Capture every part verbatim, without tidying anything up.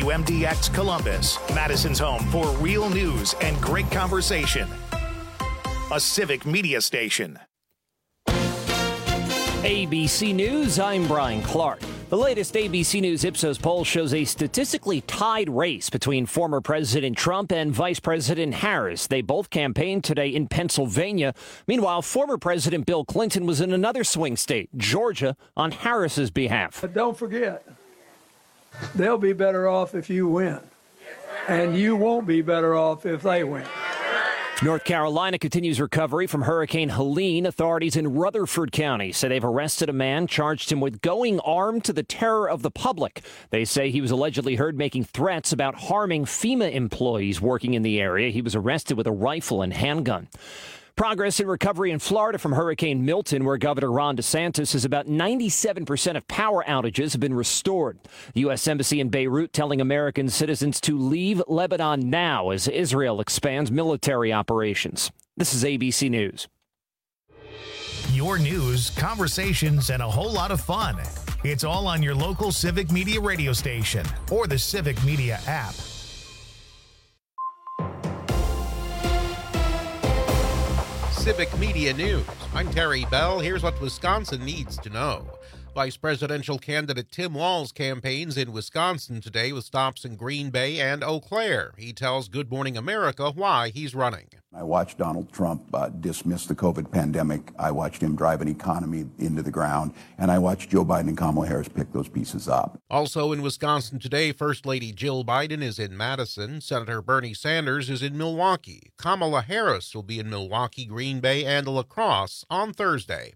W M D X Columbus, Madison's home for real news and great conversation. A civic media station. A B C News, I'm Brian Clark. The latest A B C News Ipsos poll shows a statistically tied race between former President Trump and Vice President Harris. They both campaigned today in Pennsylvania. Meanwhile, former President Bill Clinton was in another swing state, Georgia, on Harris's behalf. But don't forget, they'll be better off if you win, and you won't be better off if they win. North Carolina continues recovery from Hurricane Helene. Authorities in Rutherford County say they've arrested a man, charged him with going armed to the terror of the public. They say he was allegedly heard making threats about harming FEMA employees working in the area. He was arrested with a rifle and handgun. Progress in recovery in Florida from Hurricane Milton, where Governor Ron DeSantis says about ninety-seven percent of power outages have been restored. The U S Embassy in Beirut telling American citizens to leave Lebanon now as Israel expands military operations. This is A B C News. Your news, conversations, and a whole lot of fun. It's all on your local Civic Media radio station or the Civic Media app. Civic Media News. I'm Terry Bell. Here's what Wisconsin needs to know. Vice presidential candidate Tim Walz campaigns in Wisconsin today with stops in Green Bay and Eau Claire. He tells Good Morning America why he's running. I watched Donald Trump uh, dismiss the COVID pandemic. I watched him drive an economy into the ground. And I watched Joe Biden and Kamala Harris pick those pieces up. Also in Wisconsin today, First Lady Jill Biden is in Madison. Senator Bernie Sanders is in Milwaukee. Kamala Harris will be in Milwaukee, Green Bay, and La Crosse on Thursday.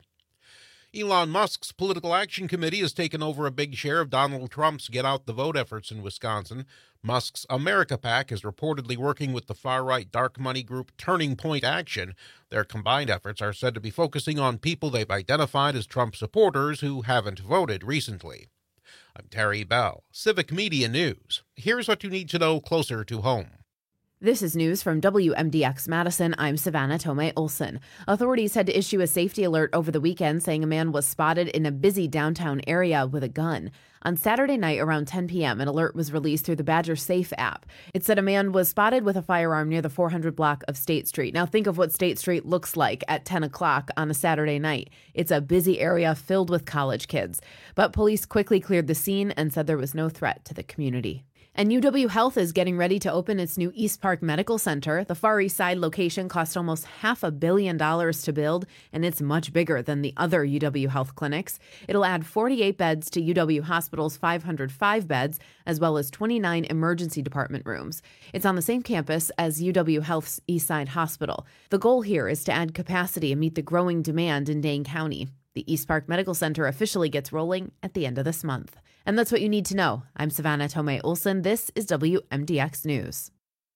Elon Musk's Political Action Committee has taken over a big share of Donald Trump's Get Out the Vote efforts in Wisconsin. Musk's America PAC is reportedly working with the far-right dark money group Turning Point Action. Their combined efforts are said to be focusing on people they've identified as Trump supporters who haven't voted recently. I'm Terry Bell, Civic Media News. Here's what you need to know closer to home. This is news from W M D X Madison. I'm Savannah Tomei Olson. Authorities had to issue a safety alert over the weekend saying a man was spotted in a busy downtown area with a gun. On Saturday night around ten p.m., an alert was released through the Badger Safe app. It said a man was spotted with a firearm near the four hundred block of State Street. Now think of what State Street looks like at ten o'clock on a Saturday night. It's a busy area filled with college kids. But police quickly cleared the scene and said there was no threat to the community. And U W Health is getting ready to open its new East Park Medical Center. The Far East Side location cost almost half a billion dollars to build, and it's much bigger than the other U W Health clinics. It'll add forty-eight beds to U W Hospital's five hundred five beds, as well as twenty-nine emergency department rooms. It's on the same campus as U W Health's East Side Hospital. The goal here is to add capacity and meet the growing demand in Dane County. The East Park Medical Center officially gets rolling at the end of this month. And that's what you need to know. I'm Savannah Tomei Olson. This is W M D X News.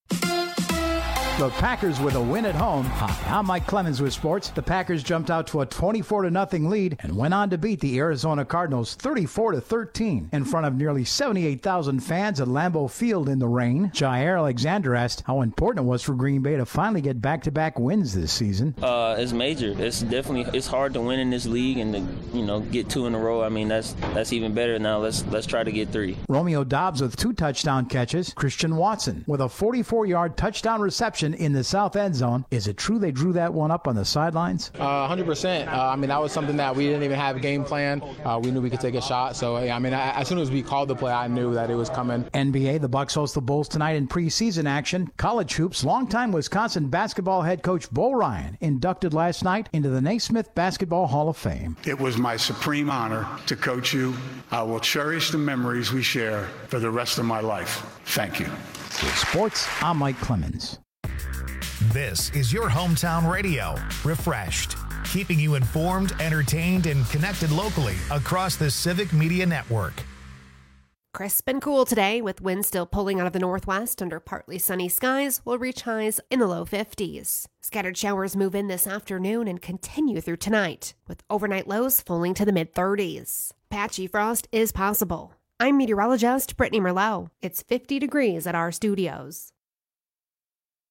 The Packers with a win at home. Hi, I'm Mike Clemens with sports. The Packers jumped out to a twenty-four to nothing lead and went on to beat the Arizona Cardinals thirty-four to thirteen in front of nearly seventy-eight thousand fans at Lambeau Field in the rain. Jair Alexander asked how important it was for Green Bay to finally get back-to-back wins this season. Uh, it's major. It's definitely it's hard to win in this league and to, you know, get two in a row. I mean, that's that's even better now. Let's let's try to get three. Romeo Doubs with two touchdown catches. Christian Watson with a forty-four-yard touchdown reception in the south end zone. Is it true they drew that one up on the sidelines? Uh, one hundred percent. Uh, I mean, that was something that we didn't even have a game plan. Uh, we knew we could take a shot. So, yeah, I mean, I, as soon as we called the play, I knew that it was coming. N B A, the Bucks host the Bulls tonight in preseason action. College hoops, longtime Wisconsin basketball head coach Bo Ryan inducted last night into the Naismith Basketball Hall of Fame. It was my supreme honor to coach you. I will cherish the memories we share for the rest of my life. Thank you. With sports, I'm Mike Clemens. This is your hometown radio, Refreshed, keeping you informed, entertained, and connected locally across the Civic Media Network. Crisp and cool today, with winds still pulling out of the northwest under partly sunny skies. Will reach highs in the low fifties. Scattered showers move in this afternoon and continue through tonight, with overnight lows falling to the mid-thirties. Patchy frost is possible. I'm meteorologist Brittany Merlot. It's fifty degrees at our studios.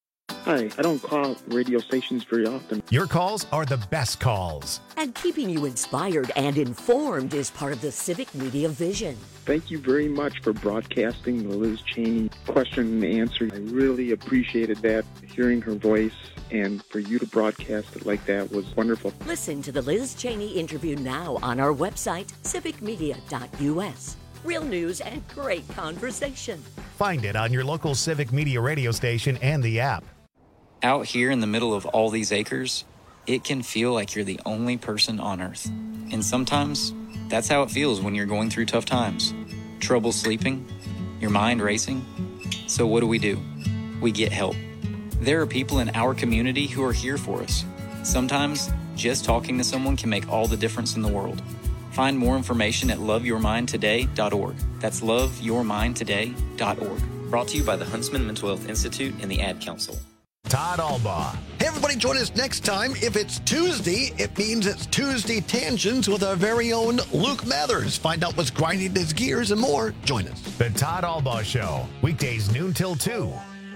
Hi, I don't call radio stations very often. Your calls are the best calls. And keeping you inspired and informed is part of the Civic Media vision. Thank you very much for broadcasting the Liz Cheney question and answer. I really appreciated that, hearing her voice, and for you to broadcast it like that was wonderful. Listen to the Liz Cheney interview now on our website, civic media dot u s. Real news and great conversation. Find it on your local Civic Media radio station and the app. Out here in the middle of all these acres, it can feel like you're the only person on Earth. And sometimes, that's how it feels when you're going through tough times. Trouble sleeping, your mind racing. So what do we do? We get help. There are people in our community who are here for us. Sometimes, just talking to someone can make all the difference in the world. Find more information at love your mind today dot org. That's love your mind today dot org. Brought to you by the Huntsman Mental Health Institute and the Ad Council. Todd Albaugh. Hey, everybody, join us next time. If it's Tuesday, it means it's Tuesday Tangents with our very own Luke Mathers. Find out what's grinding his gears and more. Join us. The Todd Albaugh Show, weekdays noon till two.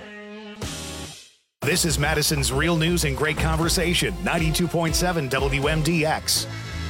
This is Madison's Real News and Great Conversation, ninety-two point seven W M D X.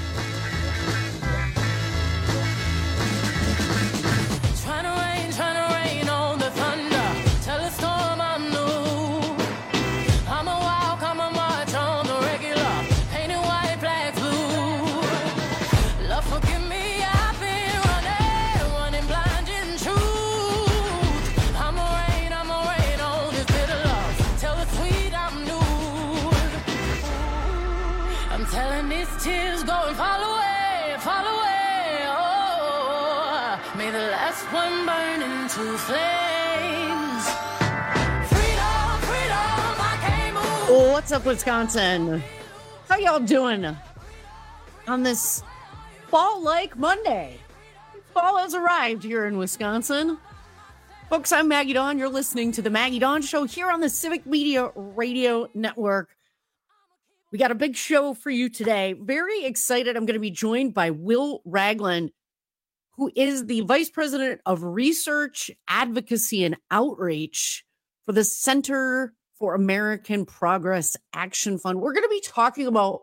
What's up, Wisconsin? How y'all doing on this fall-like Monday? Fall has arrived here in Wisconsin. Folks, I'm Maggie Dawn. You're listening to the Maggie Dawn Show here on the Civic Media Radio Network. We got a big show for you today. Very excited. I'm going to be joined by Will Ragland, who is the Vice President of Research, Advocacy, and Outreach for the Center for American Progress Action Fund. We're going to be talking about,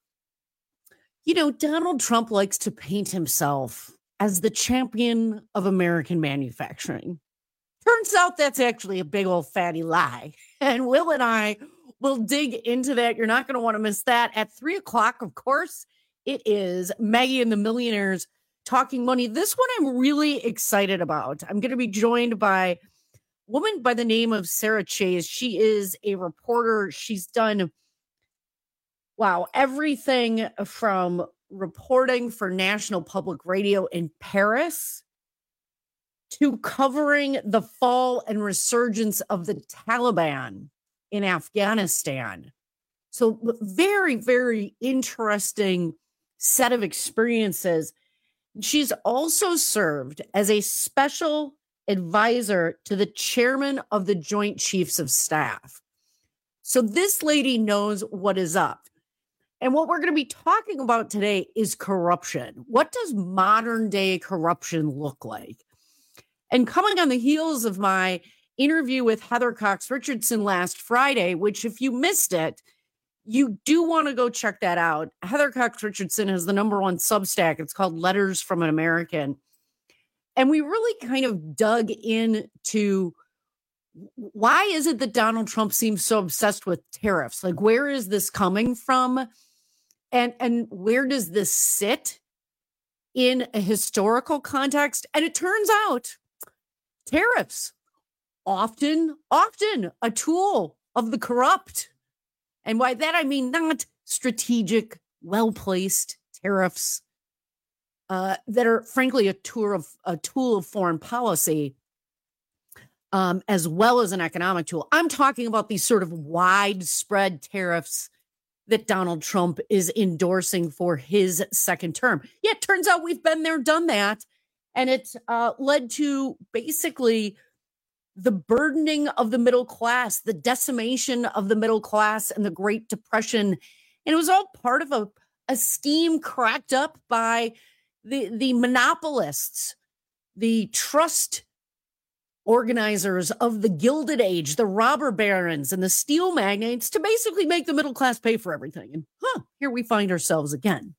you know, Donald Trump likes to paint himself as the champion of American manufacturing. Turns out that's actually a big old fatty lie. And Will and I will dig into that. You're not going to want to miss that. At three o'clock, of course, it is Maggie and the Millionaires Talking Money. This one I'm really excited about. I'm going to be joined by woman by the name of Sarah Chayes. She is a reporter. She's done, wow, everything from reporting for National Public Radio in Paris to covering the fall and resurgence of the Taliban in Afghanistan. So very, very interesting set of experiences. She's also served as a special advisor to the chairman of the Joint Chiefs of Staff. So this lady knows what is up. And what we're going to be talking about today is corruption. What does modern day corruption look like? And coming on the heels of my interview with Heather Cox Richardson last Friday, which if you missed it, you do want to go check that out. Heather Cox Richardson has the number one Substack. It's called Letters from an American. And we really kind of dug into why is it that Donald Trump seems so obsessed with tariffs? Like, where is this coming from? And, and where does this sit in a historical context? And it turns out tariffs, often, often a tool of the corrupt. And by that, I mean not strategic, well-placed tariffs uh, that are, frankly, a tool of a tool of foreign policy, um, as well as an economic tool. I'm talking about these sort of widespread tariffs that Donald Trump is endorsing for his second term. Yeah, it turns out we've been there, done that. And it uh, led to basically the burdening of the middle class, the decimation of the middle class and the Great Depression. And it was all part of a, a scheme cracked up by the, the monopolists, the trust organizers of the Gilded Age, the robber barons and the steel magnates, to basically make the middle class pay for everything. And huh, here we find ourselves again.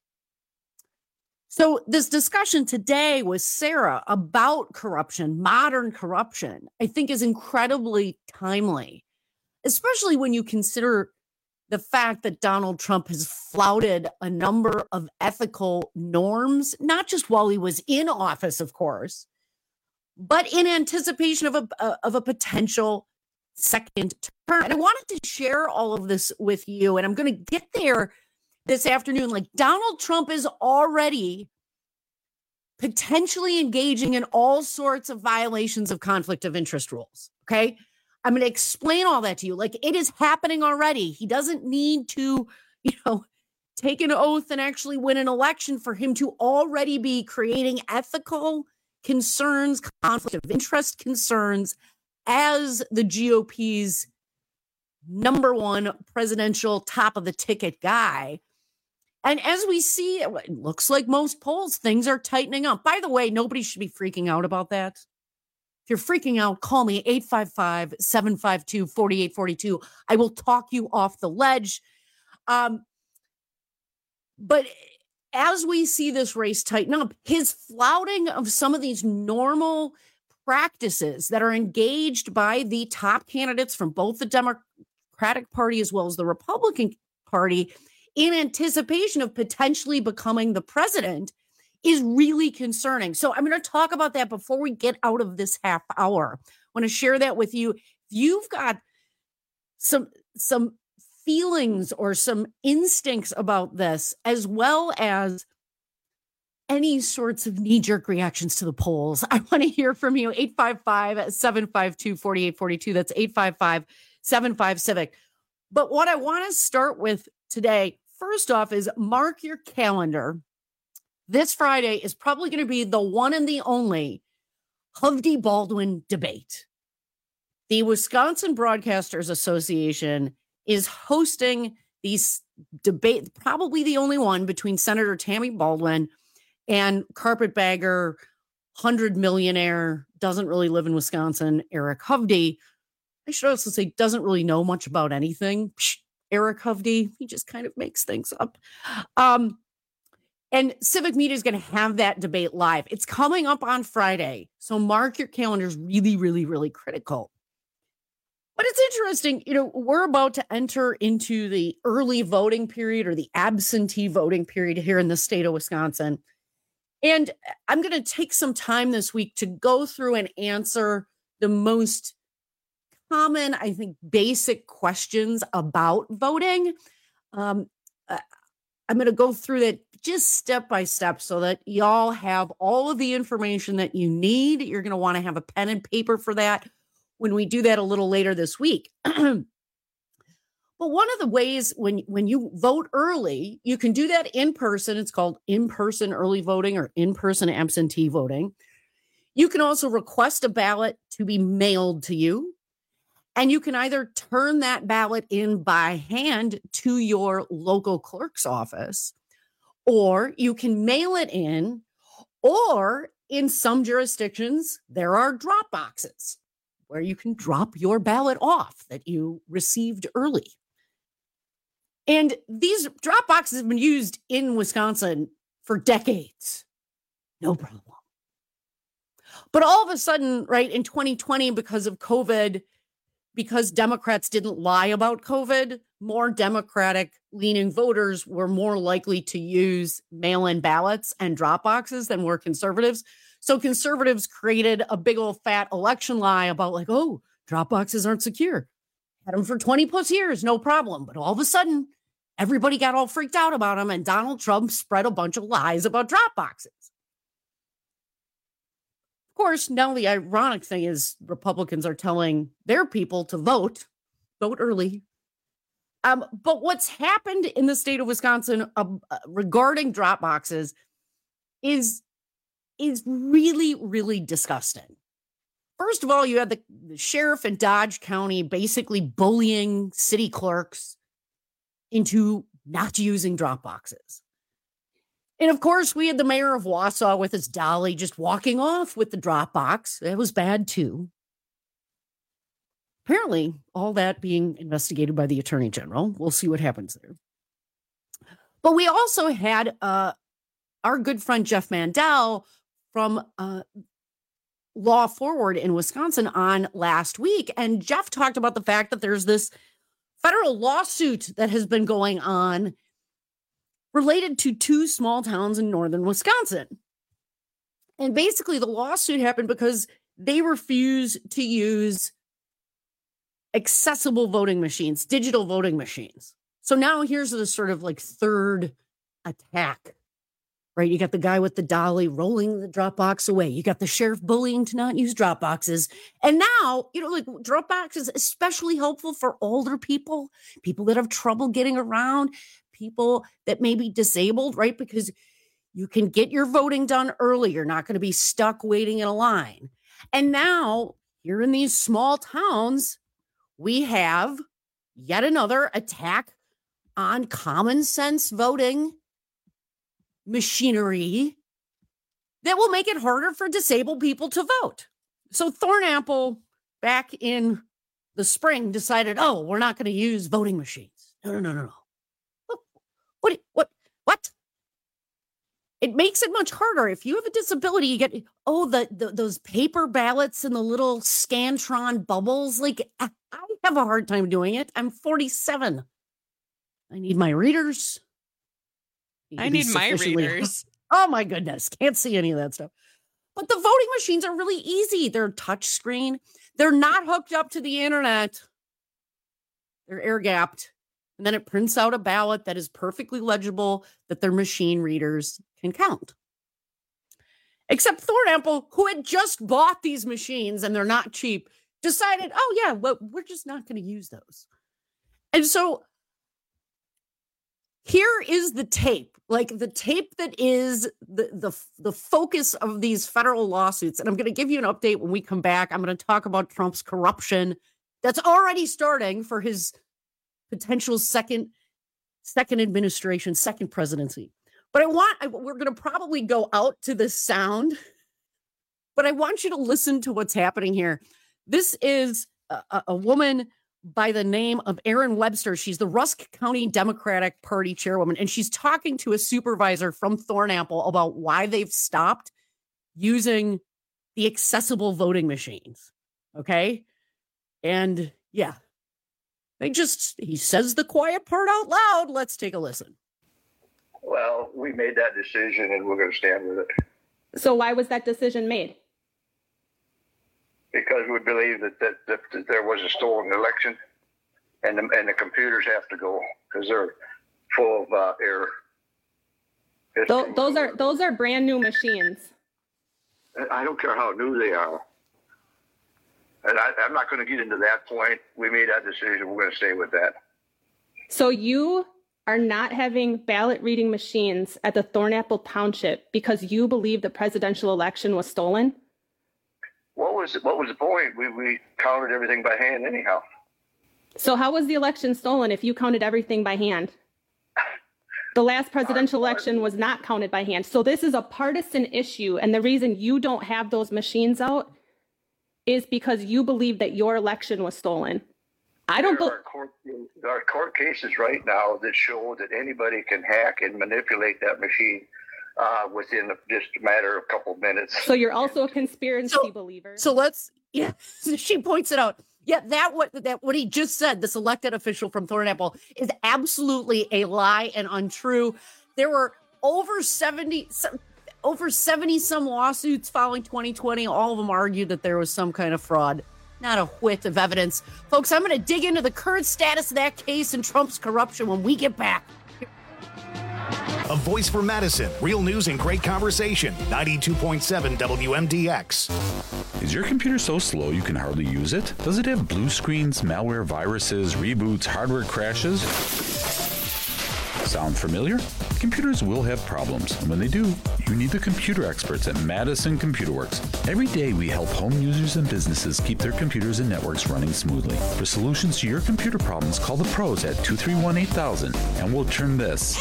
So this discussion today with Sarah about corruption, modern corruption, I think is incredibly timely, especially when you consider the fact that Donald Trump has flouted a number of ethical norms, not just while he was in office, of course, but in anticipation of a, of a potential second term. And I wanted to share all of this with you, and I'm going to get there this afternoon. Like, Donald Trump is already potentially engaging in all sorts of violations of conflict of interest rules, okay? I'm going to explain all that to you. Like, it is happening already. He doesn't need to, you know, take an oath and actually win an election for him to already be creating ethical concerns, conflict of interest concerns as the G O P's number one presidential top of the ticket guy. And as we see, it looks like most polls, things are tightening up. By the way, nobody should be freaking out about that. If you're freaking out, call me eight five five, seven five two, four eight four two. I will talk you off the ledge. Um, but as we see this race tighten up, his flouting of some of these normal practices that are engaged by the top candidates from both the Democratic Party as well as the Republican Party in anticipation of potentially becoming the president is really concerning. So I'm going to talk about that before we get out of this half hour. I want to share that with you. If you've got some, some feelings or some instincts about this, as well as any sorts of knee-jerk reactions to the polls, I want to hear from you. eight five five, seven five two, four eight four two. That's eight five five, seven five, civic. But what I want to start with today, first off, is mark your calendar. This Friday is probably going to be the one and the only Hovde Baldwin debate. The Wisconsin Broadcasters Association is hosting these debate, probably the only one, between Senator Tammy Baldwin and carpetbagger, hundred millionaire, doesn't really live in Wisconsin, Eric Hovde. I should also say doesn't really know much about anything. Psh, Eric Hovde, he just kind of makes things up. Um, and Civic Media is going to have that debate live. It's coming up on Friday, so mark your calendars. Really, really, really critical. But it's interesting, you know, we're about to enter into the early voting period or the absentee voting period here in the state of Wisconsin. And I'm going to take some time this week to go through and answer the most common, I think, basic questions about voting. Um, I'm going to go through that just step by step so that y'all have all of the information that you need. You're going to want to have a pen and paper for that when we do that a little later this week. But one of the ways when, when you vote early, you can do that in person. It's called in-person early voting or in-person absentee voting. You can also request a ballot to be mailed to you. And you can either turn that ballot in by hand to your local clerk's office, or you can mail it in, or in some jurisdictions, there are drop boxes where you can drop your ballot off that you received early. And these drop boxes have been used in Wisconsin for decades. No problem. But all of a sudden, right, in twenty twenty, because of COVID, because Democrats didn't lie about COVID, more Democratic-leaning voters were more likely to use mail-in ballots and drop boxes than were conservatives. So conservatives created a big old fat election lie about like, oh, drop boxes aren't secure. Had them for twenty plus years, no problem. But all of a sudden, everybody got all freaked out about them, and Donald Trump spread a bunch of lies about drop boxes. Of course, now the ironic thing is Republicans are telling their people to vote, vote early. Um, but what's happened in the state of Wisconsin uh, regarding drop boxes is, is really, really disgusting. First of all, you had the, the sheriff in Dodge County basically bullying city clerks into not using drop boxes. And of course, we had the mayor of Wausau with his dolly just walking off with the drop box. That was bad too. apparently, all that being investigated by the Attorney General. We'll see what happens there. But we also had uh, our good friend Jeff Mandel from uh, Law Forward in Wisconsin on last week. And Jeff talked about the fact that there's this federal lawsuit that has been going on related to two small towns in northern Wisconsin. And basically the lawsuit happened because they refuse to use accessible voting machines, digital voting machines. So now here's the sort of like third attack, right? You got the guy with the dolly rolling the drop box away. You got the sheriff bullying to not use drop boxes. And now, you know, like drop box is especially helpful for older people, people that have trouble getting around, people that may be disabled, right? Because you can get your voting done early. You're not going to be stuck waiting in a line. And now here in these small towns, we have yet another attack on common sense voting machinery that will make it harder for disabled people to vote. So Thornapple back in the spring decided, oh, we're not going to use voting machines. No, no, no, no, no. What, what, what, what? It makes it much harder. If you have a disability, you get, oh, the, the those paper ballots and the little Scantron bubbles. Like, I have a hard time doing it. I'm forty-seven. I need my readers. Need I need my readers. Oh, my goodness. Can't see any of that stuff. But the voting machines are really easy. They're touch screen. They're not hooked up to the internet. They're air gapped. And then it prints out a ballot that is perfectly legible that their machine readers can count. Except Thornapple, who had just bought these machines and they're not cheap, decided, oh, yeah, well, we're just not going to use those. And so here is the tape, like the tape that is the, the, the focus of these federal lawsuits. And I'm going to give you an update when we come back. I'm going to talk about Trump's corruption that's already starting for his potential second, second administration, second presidency. But I want, I, we're going to probably go out to this sound, but I want you to listen to what's happening here. This is a, a woman by the name of Erin Webster. She's the Rusk County Democratic Party chairwoman, and she's talking to a supervisor from Thornapple about why they've stopped using the accessible voting machines. Okay. And yeah, they just, he says the quiet part out loud. Let's take a listen. Well, we made that decision and we're going to stand with it. So why was that decision made? Because we believe that, that, that, that there was a stolen election, and the, and the computers have to go because they're full of uh, error. Those, those are those are brand new machines. I don't care how new they are. And I, I'm not going to get into that point. We made that decision. We're going to stay with that. So you are not having ballot reading machines at the Thornapple Township because you believe the presidential election was stolen? What was what was the point? We we counted everything by hand anyhow. So how was the election stolen if you counted everything by hand? The last presidential election was not counted by hand. So this is a partisan issue, and the reason you don't have those machines out is because you believe that your election was stolen. I don't believe. There are court cases right now that show that anybody can hack and manipulate that machine uh, within just a matter of a couple of minutes. So you're also a conspiracy so, believer. So let's, yeah, she points it out. Yeah, that what that what he just said, this elected official from Thornapple, is absolutely a lie and untrue. There were over seventy, over seventy some lawsuits following twenty twenty. All of them argued that there was some kind of fraud. Not a whit of evidence. Folks, I'm going to dig into the current status of that case and Trump's corruption when we get back. A voice for Madison. Real news and great conversation. ninety-two point seven W M D X. Is your computer so slow you can hardly use it? Does it have blue screens, malware, viruses, reboots, hardware crashes? Sound familiar? Computers will have problems, and when they do, you need the computer experts at Madison Computer Works. Every day we help home users and businesses keep their computers and networks running smoothly. For solutions to your computer problems, call the pros at two three one, eight thousand, and we'll turn this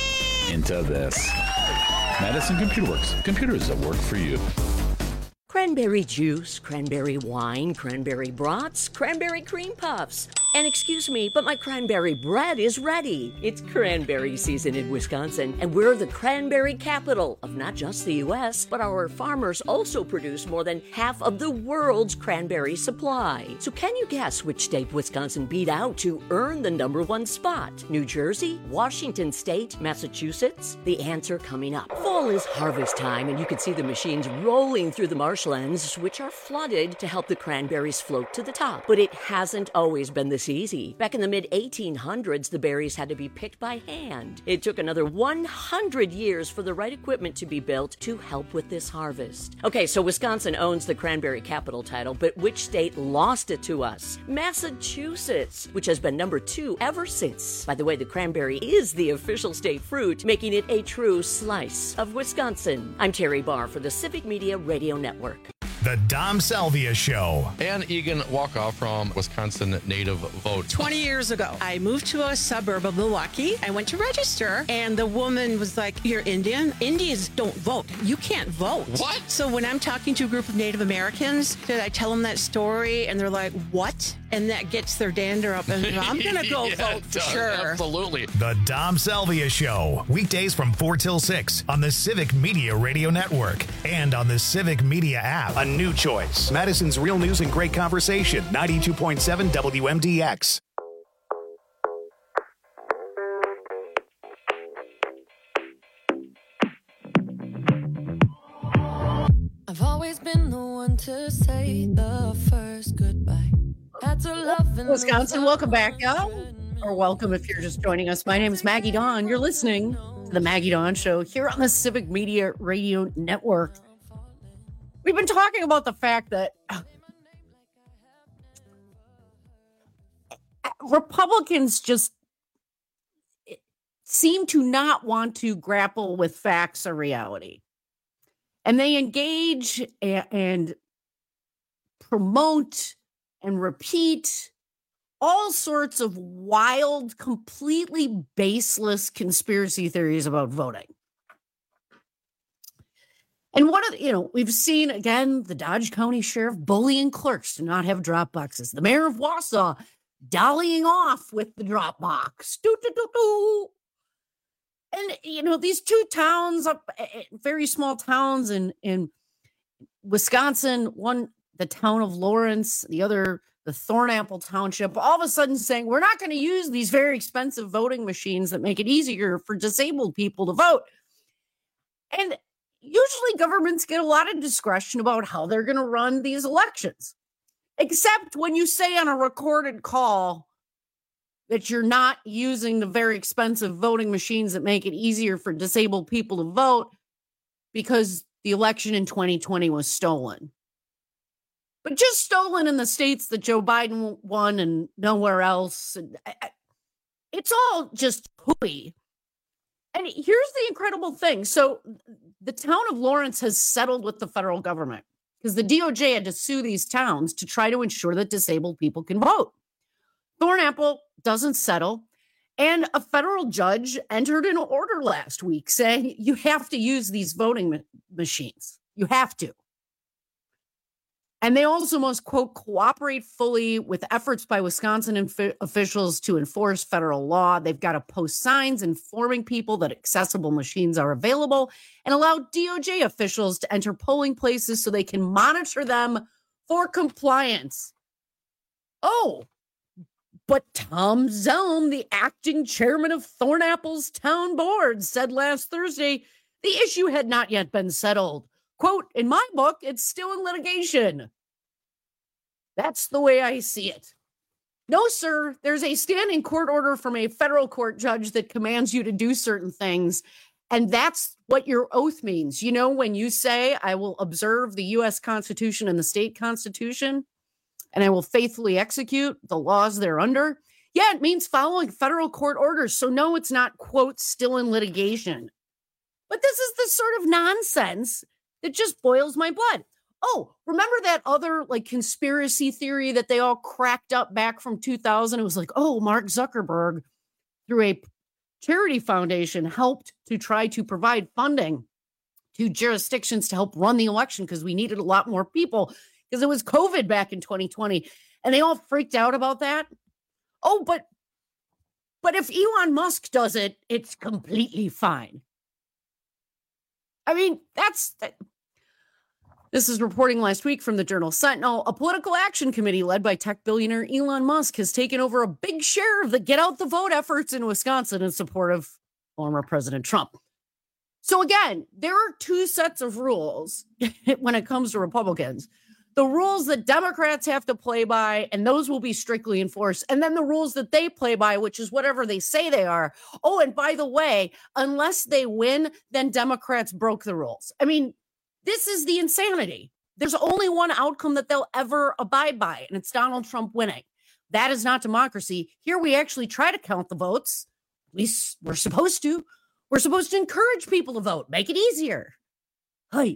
into this. Madison Computer Works. Computers that work for you. Crench Cranberry juice, cranberry wine, cranberry brats, cranberry cream puffs. And excuse me, but my cranberry bread is ready. It's cranberry season in Wisconsin, and we're the cranberry capital of not just the U S, but our farmers also produce more than half of the world's cranberry supply. So can you guess which state Wisconsin beat out to earn the number one spot? New Jersey? Washington State? Massachusetts? The answer coming up. Fall is harvest time, and you can see the machines rolling through the marshlands, which are flooded to help the cranberries float to the top. But it hasn't always been this easy. Back in the mid eighteen hundreds, the berries had to be picked by hand. It took another one hundred years for the right equipment to be built to help with this harvest. Okay, so Wisconsin owns the cranberry capital title, but which state lost it to us? Massachusetts, which has been number two ever since. By the way, the cranberry is the official state fruit, making it a true slice of Wisconsin. I'm Terry Barr for the Civic Media Radio Network. The Dom Salvia Show. Ann Egan Walkoff from Wisconsin Native Vote. twenty years ago, I moved to a suburb of Milwaukee. I went to register, and the woman was like, "You're Indian? Indians don't vote. You can't vote." What? So when I'm talking to a group of Native Americans, did I tell them that story, and they're like, "What?" And that gets their dander up, and I'm going to go yeah, vote for sure. Absolutely. The Dom Salvia Show. Weekdays from four till six on the Civic Media Radio Network and on the Civic Media app. A new choice. Madison's real news and great conversation. ninety-two point seven W M D X. I've always been the one to say the first goodbye. Had to love and Wisconsin, welcome back, y'all. Or welcome if you're just joining us. My name is Maggie Dawn. You're listening to the Maggie Dawn Show here on the Civic Media Radio Network. We've been talking about the fact that Republicans just seem to not want to grapple with facts or reality. And they engage and promote and repeat all sorts of wild, completely baseless conspiracy theories about voting. And one of the, you know, we've seen, again, the Dodge County Sheriff bullying clerks to not have drop boxes. The mayor of Wausau dollying off with the drop box. Doo, doo, doo, doo. And, you know, these two towns, up very small towns in, in Wisconsin, one, the town of Lawrence, the other, the Thornapple Township, all of a sudden saying, we're not going to use these very expensive voting machines that make it easier for disabled people to vote. And usually governments get a lot of discretion about how they're going to run these elections, except when you say on a recorded call that you're not using the very expensive voting machines that make it easier for disabled people to vote because the election in twenty twenty was stolen. But just stolen in the states that Joe Biden won and nowhere else. It's all just hooey. And here's the incredible thing. So the town of Lawrence has settled with the federal government because the D O J had to sue these towns to try to ensure that disabled people can vote. Thornapple doesn't settle. And a federal judge entered an order last week saying you have to use these voting ma- machines. You have to. And they also must, quote, cooperate fully with efforts by Wisconsin inf- officials to enforce federal law. They've got to post signs informing people that accessible machines are available and allow D O J officials to enter polling places so they can monitor them for compliance. Oh, but Tom Zelm, the acting chairman of Thornapple's town board, said last Thursday the issue had not yet been settled. Quote, in my book, it's still in litigation. That's the way I see it. No, sir, there's a standing court order from a federal court judge that commands you to do certain things. And that's what your oath means. You know, when you say, I will observe the U S Constitution and the state constitution, and I will faithfully execute the laws thereunder. Yeah, it means following federal court orders. So no, it's not, quote, still in litigation. But this is the sort of nonsense that just boils my blood. Oh, remember that other like conspiracy theory that they all cracked up back from two thousand? It was like, oh, Mark Zuckerberg, through a charity foundation, helped to try to provide funding two jurisdictions to help run the election because we needed a lot more people because it was COVID back in twenty twenty. And they all freaked out about that. Oh, but but if Elon Musk does it, it's completely fine. I mean, that's... That, This is reporting last week from the Journal Sentinel. A political action committee led by tech billionaire Elon Musk has taken over a big share of the get out the vote efforts in Wisconsin in support of former President Trump. So again, there are two sets of rules when it comes to Republicans. The rules that Democrats have to play by, and those will be strictly enforced. And then the rules that they play by, which is whatever they say they are. Oh, and by the way, unless they win, then Democrats broke the rules. I mean, this is the insanity. There's only one outcome that they'll ever abide by, and it's Donald Trump winning. That is not democracy. Here we actually try to count the votes. We, we're supposed to. We're supposed to encourage people to vote, make it easier. Hey.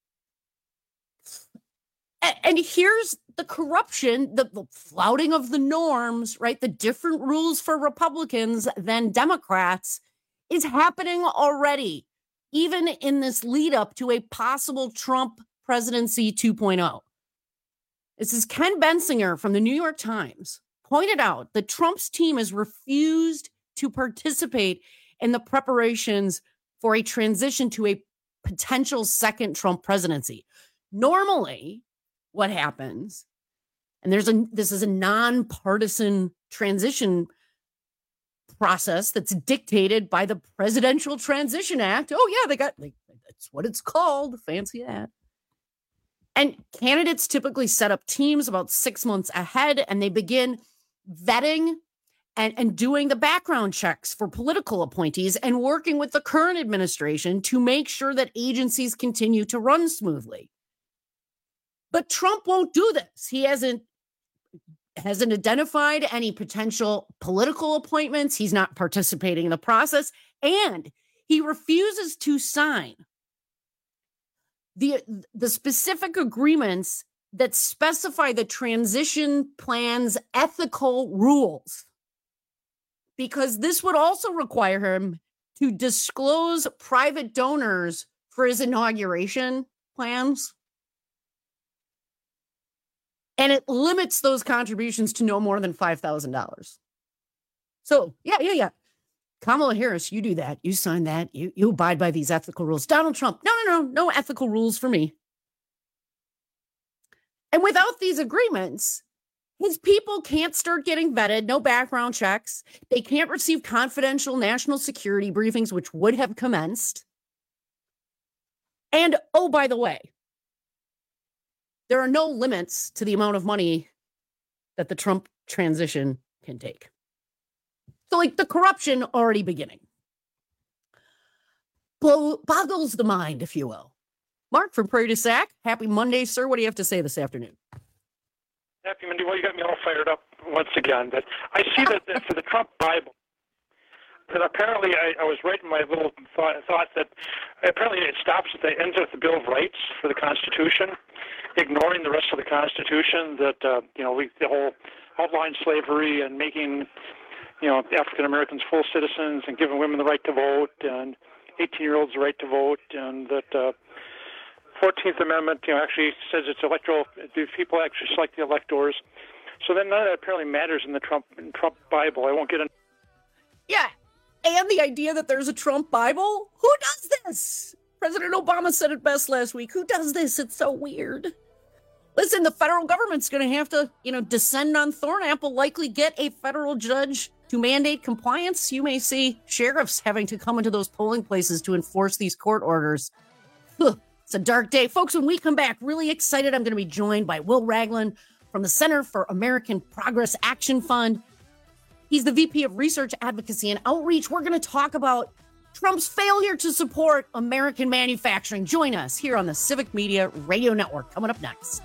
And here's the corruption, the, the flouting of the norms, right? The different rules for Republicans than Democrats is happening already, even in this lead up to a possible Trump presidency two point oh. This is Ken Bensinger from the New York Times pointed out that Trump's team has refused to participate in the preparations for a transition to a potential second Trump presidency. Normally, what happens, and there's a this is a nonpartisan transition process that's dictated by the Presidential Transition Act. Oh yeah, they got like, that's what it's called. Fancy that. And candidates typically set up teams about six months ahead, and they begin vetting and, and doing the background checks for political appointees and working with the current administration to make sure that agencies continue to run smoothly. But Trump won't do this. He hasn't hasn't identified any potential political appointments. He's not participating in the process, and he refuses to sign the, the specific agreements that specify the transition plan's ethical rules, because this would also require him to disclose private donors for his inauguration plans. And it limits those contributions to no more than five thousand dollars. So, yeah, yeah, yeah. Kamala Harris, you do that. You sign that. You, you abide by these ethical rules. Donald Trump, no, no, no, no ethical rules for me. And without these agreements, his people can't start getting vetted, no background checks. They can't receive confidential national security briefings, which would have commenced. And, oh, by the way, there are no limits to the amount of money that the Trump transition can take. So, like, the corruption already beginning. Bo- boggles the mind, if you will. Mark from Prairie du Sac, happy Monday, sir. What do you have to say this afternoon? Happy Monday. Well, you got me all fired up once again. But I see that, that for the Trump Bible, that apparently I, I was writing my little thought, thought that apparently it stops at the end of the Bill of Rights for the Constitution, ignoring the rest of the Constitution, that, uh, you know, we, the whole outline slavery and making, you know, African Americans full citizens and giving women the right to vote and eighteen-year-olds the right to vote, and that uh, fourteenth Amendment, you know, actually says it's electoral, the people actually select the electors. So then none of that apparently matters in the Trump in Trump Bible. I won't get into. Yeah, and the idea that there's a Trump Bible? Who does this? President Obama said it best last week. Who does this? It's so weird. Listen, the federal government's going to have to, you know, descend on Thornapple, likely get a federal judge to mandate compliance. You may see sheriffs having to come into those polling places to enforce these court orders. Ugh, it's a dark day. Folks, when we come back, really excited, I'm going to be joined by Will Ragland from the Center for American Progress Action Fund. He's the V P of Research, Advocacy, and Outreach. We're going to talk about Trump's failure to support American manufacturing. Join us here on the Civic Media Radio Network. Coming up next.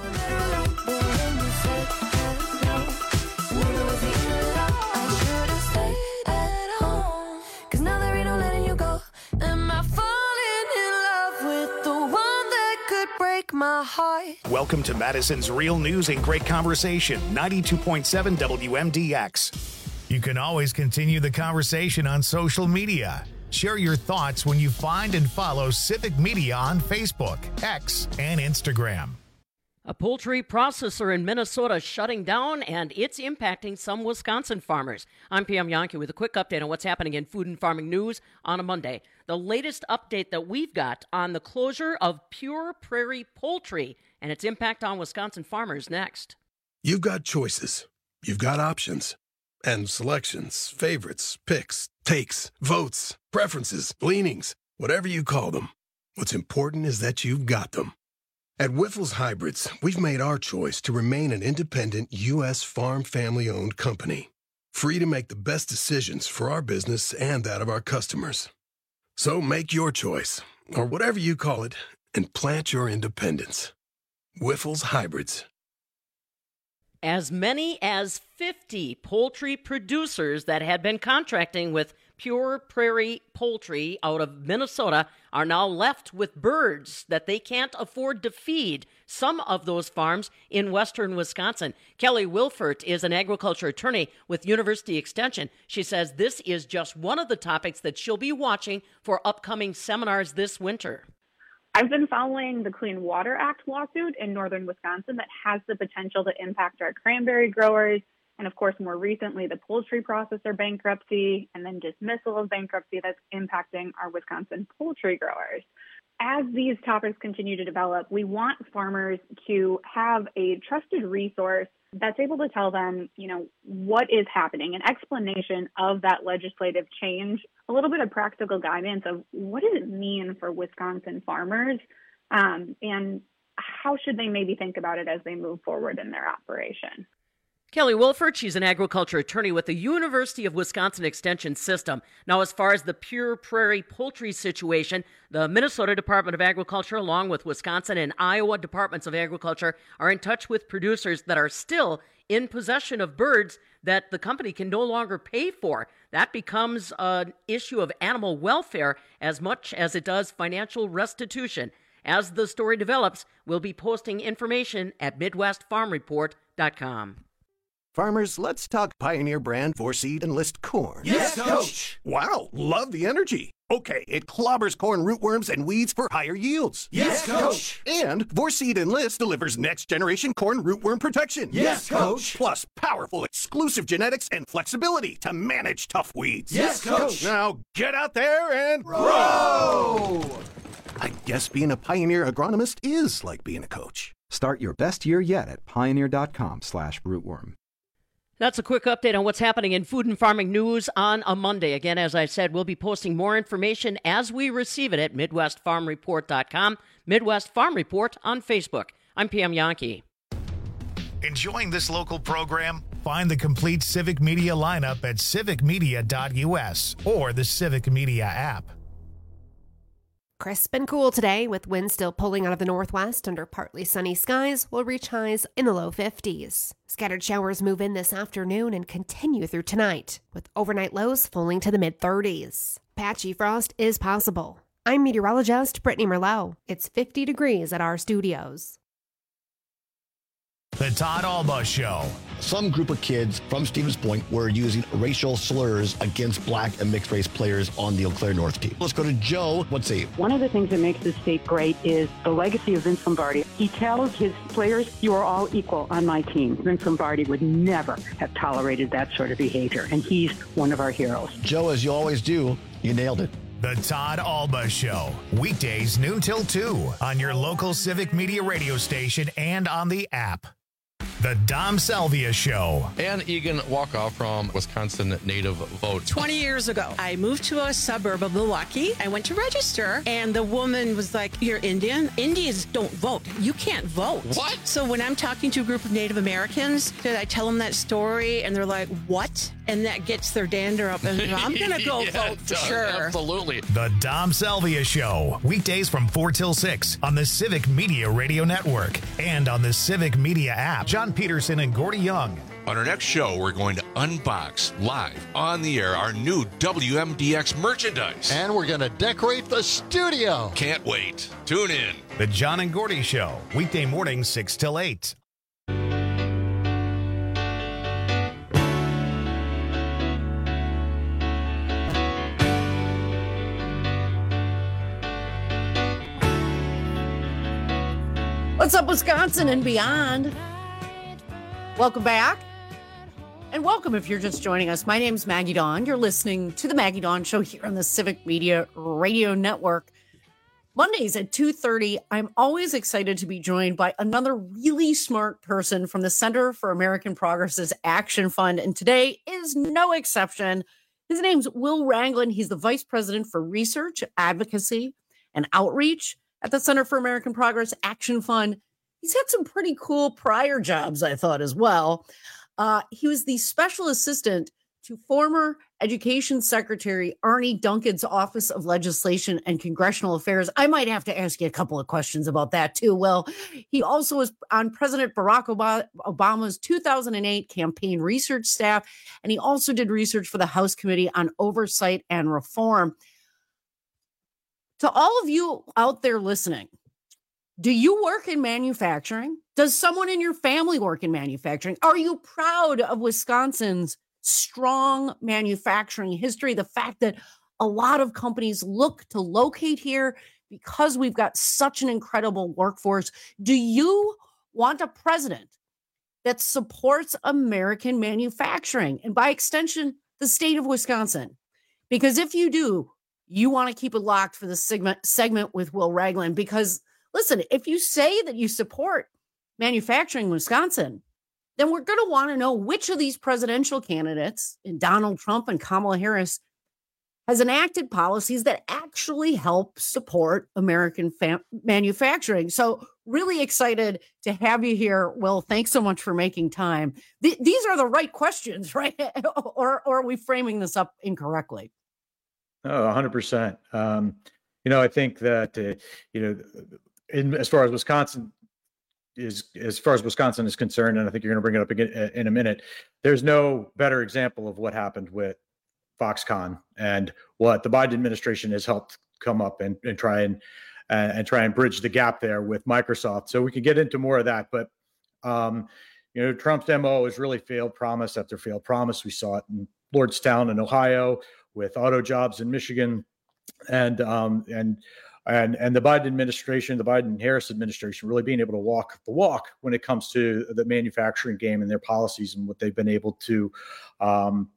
My heart. Welcome to Madison's Real News and Great Conversation, ninety-two point seven W M D X. You can always continue the conversation on social media. Share your thoughts when you find and follow Civic Media on Facebook, X, and Instagram. A poultry processor in Minnesota shutting down, and it's impacting some Wisconsin farmers. I'm Pam Yankee with a quick update on what's happening in food and farming news on a Monday. The latest update that we've got on the closure of Pure Prairie Poultry and its impact on Wisconsin farmers next. You've got choices. You've got options. And selections, favorites, picks, takes, votes, preferences, leanings, whatever you call them. What's important is that you've got them. At Wyffels Hybrids, we've made our choice to remain an independent U S farm family-owned company, free to make the best decisions for our business and that of our customers. So make your choice, or whatever you call it, and plant your independence. Wyffels Hybrids. As many as fifty poultry producers that had been contracting with Pure Prairie Poultry out of Minnesota are now left with birds that they can't afford to feed. Some of those farms in western Wisconsin. Kelly Wilfert is an agriculture attorney with University Extension. She says this is just one of the topics that she'll be watching for upcoming seminars this winter. I've been following the Clean Water Act lawsuit in northern Wisconsin that has the potential to impact our cranberry growers, and of course, more recently, the poultry processor bankruptcy and then dismissal of bankruptcy that's impacting our Wisconsin poultry growers. As these topics continue to develop, we want farmers to have a trusted resource that's able to tell them, you know, what is happening, an explanation of that legislative change, a little bit of practical guidance of what does it mean for Wisconsin farmers, um, and how should they maybe think about it as they move forward in their operation. Kelly Wilfert, she's an agriculture attorney with the University of Wisconsin Extension System. Now, as far as the Pure Prairie Poultry situation, the Minnesota Department of Agriculture, along with Wisconsin and Iowa Departments of Agriculture, are in touch with producers that are still in possession of birds that the company can no longer pay for. That becomes an issue of animal welfare as much as it does financial restitution. As the story develops, we'll be posting information at Midwest Farm Report dot com. Farmers, let's talk Pioneer brand Vorseed Enlist corn. Yes, Coach! Wow, love the energy. Okay, it clobbers corn rootworms and weeds for higher yields. Yes, Coach! And Vorseed Enlist delivers next-generation corn rootworm protection. Yes, Coach! Plus powerful exclusive genetics and flexibility to manage tough weeds. Yes, Coach! Now get out there and grow! I guess being a Pioneer agronomist is like being a coach. Start your best year yet at pioneer.com slash rootworm. That's a quick update on what's happening in food and farming news on a Monday. Again, as I said, we'll be posting more information as we receive it at Midwest Farm Report dot com, Midwest Farm Report on Facebook. I'm Pam Yankee. Enjoying this local program? Find the complete Civic Media lineup at civic media dot u s or the Civic Media app. Crisp and cool today, with winds still pulling out of the northwest under partly sunny skies. Will reach highs in the low fifties. Scattered showers move in this afternoon and continue through tonight, with overnight lows falling to the mid-thirties. Patchy frost is possible. I'm meteorologist Brittany Merlot. It's fifty degrees at our studios. The Todd Alba Show. Some group of kids from Stevens Point were using racial slurs against black and mixed race players on the Eau Claire North team. Let's go to Joe. Let's see. One of the things that makes this state great is the legacy of Vince Lombardi. He tells his players, you are all equal on my team. Vince Lombardi would never have tolerated that sort of behavior, and he's one of our heroes. Joe, as you always do, you nailed it. The Todd Alba Show. Weekdays noon till two on your local Civic Media radio station and on the app. The Dom Salvia Show. Ann Egan Walkoff from Wisconsin Native Vote. twenty years ago, I moved to a suburb of Milwaukee. I went to register, and the woman was like, you're Indian? Indians don't vote. You can't vote. What? So when I'm talking to a group of Native Americans, I tell them that story, and they're like, what? And that gets their dander up, and I'm going to go yeah, vote for sure. Absolutely. The Dom Salvia Show. Weekdays from four till six on the Civic Media Radio Network and on the Civic Media app. John Peterson and Gordy Young. On our next show, we're going to unbox live on the air our new W M D X merchandise. And we're going to decorate the studio. Can't wait. Tune in. The John and Gordy Show. Weekday mornings six till eight. What's up, Wisconsin and beyond? Welcome back. And welcome if you're just joining us. My name's Maggie Dawn. You're listening to the Maggie Dawn Show here on the Civic Media Radio Network. Mondays at two thirty, I'm always excited to be joined by another really smart person from the Center for American Progress's Action Fund. And today is no exception. His name's Will Ragland. He's the Vice President for Research, Advocacy, and Outreach at the Center for American Progress Action Fund. He's had some pretty cool prior jobs, I thought, as well. Uh, he was the special assistant to former Education Secretary Arne Duncan's Office of Legislation and Congressional Affairs. I might have to ask you a couple of questions about that too, Will. He also was on President Barack Obama's two thousand eight campaign research staff, and he also did research for the House Committee on Oversight and Reform. To all of you out there listening, do you work in manufacturing? Does someone in your family work in manufacturing? Are you proud of Wisconsin's strong manufacturing history? The fact that a lot of companies look to locate here because we've got such an incredible workforce. Do you want a president that supports American manufacturing and by extension, the state of Wisconsin? Because if you do, you want to keep it locked for the segment, segment with Will Ragland. Because listen, if you say that you support manufacturing in Wisconsin, then we're going to want to know which of these presidential candidates, in Donald Trump and Kamala Harris, has enacted policies that actually help support American fam- manufacturing. So really excited to have you here, Will. Thanks so much for making time. Th- these are the right questions, right? or, or are we framing this up incorrectly? Oh, one hundred percent. Um, you know, I think that, uh, you know, in, as far as Wisconsin is, as far as Wisconsin is concerned, and I think you're going to bring it up again in a minute, there's no better example of what happened with Foxconn and what the Biden administration has helped come up and, and try and, uh, and try and bridge the gap there with Microsoft. So we can get into more of that, but, um, you know, Trump's M O has really failed promise after failed promise. We saw it in Lordstown in Ohio with auto jobs in Michigan, and, um, and, And and the Biden administration, the Biden-Harris administration, really being able to walk the walk when it comes to the manufacturing game and their policies and what they've been able to um,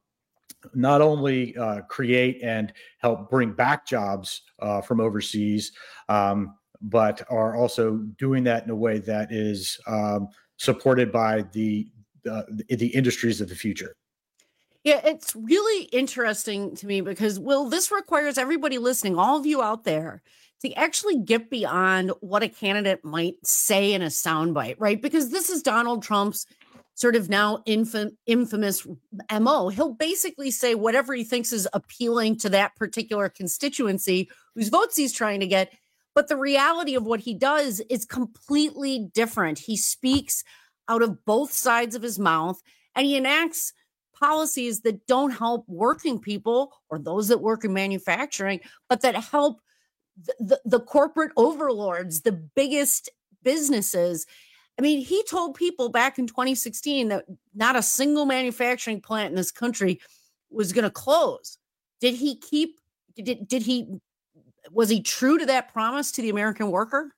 not only uh, create and help bring back jobs uh, from overseas, um, but are also doing that in a way that is um, supported by the, the the industries of the future. Yeah, it's really interesting to me because, Will, this requires everybody listening, all of you out there, to actually get beyond what a candidate might say in a soundbite, right? Because this is Donald Trump's sort of now infam- infamous M O. He'll basically say whatever he thinks is appealing to that particular constituency whose votes he's trying to get. But the reality of what he does is completely different. He speaks out of both sides of his mouth, and he enacts policies that don't help working people or those that work in manufacturing, but that help the, the, the corporate overlords, the biggest businesses. I mean, he told people back in twenty sixteen that not a single manufacturing plant in this country was going to close. Did he keep, did, did he, was he true to that promise to the American worker?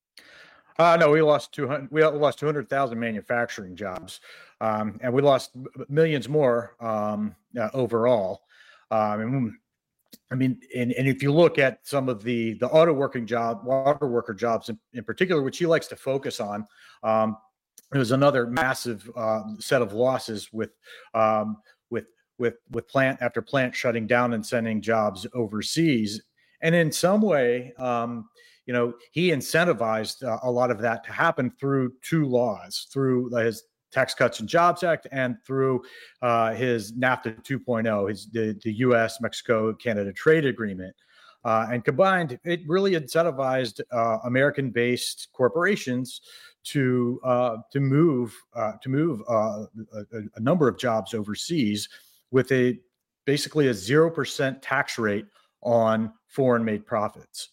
Uh, no, we lost two hundred. We lost two hundred thousand manufacturing jobs, um, and we lost millions more um, uh, overall. Um, I mean, and, and if you look at some of the the auto working job, auto worker jobs in, in particular, which he likes to focus on, um, it was another massive uh, set of losses with um, with with with plant after plant shutting down and sending jobs overseas. And in some way, um, you know, he incentivized uh, a lot of that to happen through two laws, through his Tax Cuts and Jobs Act and through uh, his NAFTA two point oh, his the, the U S Mexico Canada trade agreement. Uh, and combined, it really incentivized uh, American-based corporations to uh, to move uh, to move uh, a, a number of jobs overseas with a basically a zero percent tax rate on foreign-made profits.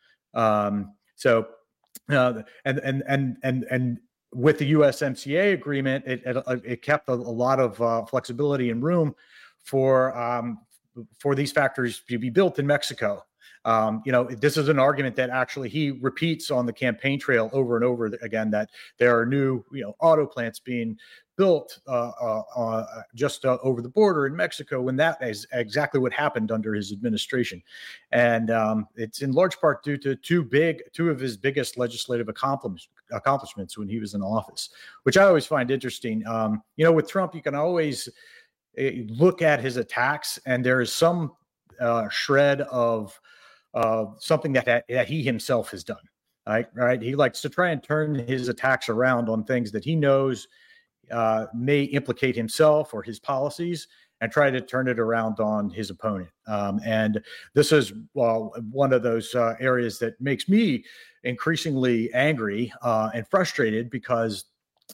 Um, so, uh, and, and, and, and, and with the U S M C A agreement, it, it, it kept a, a lot of uh, flexibility and room for, um, for these factories to be built in Mexico. Um, you know, this is an argument that actually he repeats on the campaign trail over and over again, that there are new, you know, auto plants being built uh, uh, uh, just uh, over the border in Mexico, when that is exactly what happened under his administration. And um, it's in large part due to two big, two of his biggest legislative accomplishments accomplishments when he was in office, which I always find interesting. Um, you know, with Trump, you can always uh, look at his attacks, and there is some uh, shred of uh, something that, that that he himself has done. Right, right. He likes to try and turn his attacks around on things that he knows uh, may implicate himself or his policies, and try to turn it around on his opponent. Um, and this is well, one of those uh, areas that makes me increasingly angry uh, and frustrated, because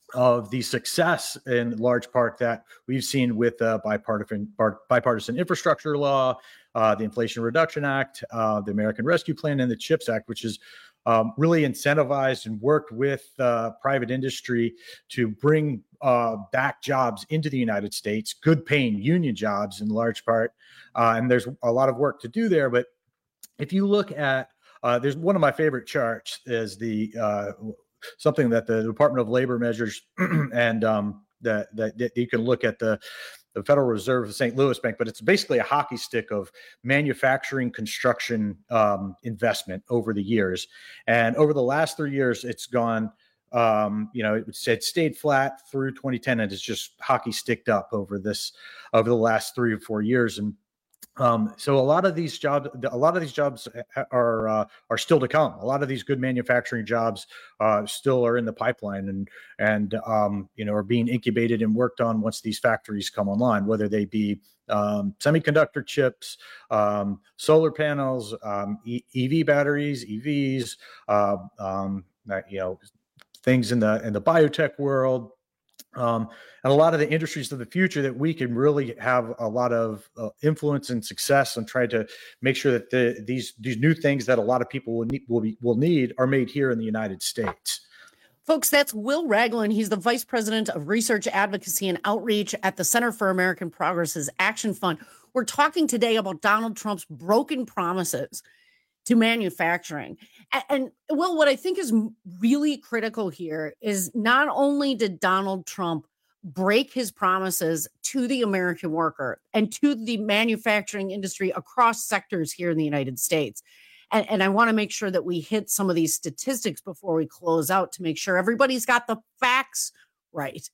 of the success in large part that we've seen with the bipartisan, bipartisan infrastructure law, uh, the Inflation Reduction Act, uh, the American Rescue Plan, and the CHIPS Act, which is um, really incentivized and worked with uh, private industry to bring uh, back jobs into the United States, good paying union jobs in large part. Uh, and there's a lot of work to do there. But if you look at, uh, there's one of my favorite charts is the uh, something that the Department of Labor measures, and um, that, that that you can look at the the Federal Reserve of Saint Louis Bank, but it's basically a hockey stick of manufacturing construction um, investment over the years. And over the last three years, it's gone, um, you know, it, it stayed flat through twenty ten, and it's just hockey sticked up over this, over the last three or four years. And Um, so a lot of these jobs, a lot of these jobs are uh, are still to come. A lot of these good manufacturing jobs uh, still are in the pipeline, and and um, you know, are being incubated and worked on once these factories come online. Whether they be um, semiconductor chips, um, solar panels, um, e- EV batteries, E Vs, uh, um, you know, things in the in the biotech world. Um, and a lot of the industries of the future that we can really have a lot of uh, influence and success, and try to make sure that the, these these new things that a lot of people will need, will, be, will need are made here in the United States. Folks, that's Will Ragland. He's the Vice President of Research, Advocacy, and Outreach at the Center for American Progress's Action Fund. We're talking today about Donald Trump's broken promises to manufacturing. And, and well, what I think is really critical here is not only did Donald Trump break his promises to the American worker and to the manufacturing industry across sectors here in the United States. And, and I want to make sure that we hit some of these statistics before we close out to make sure everybody's got the facts right.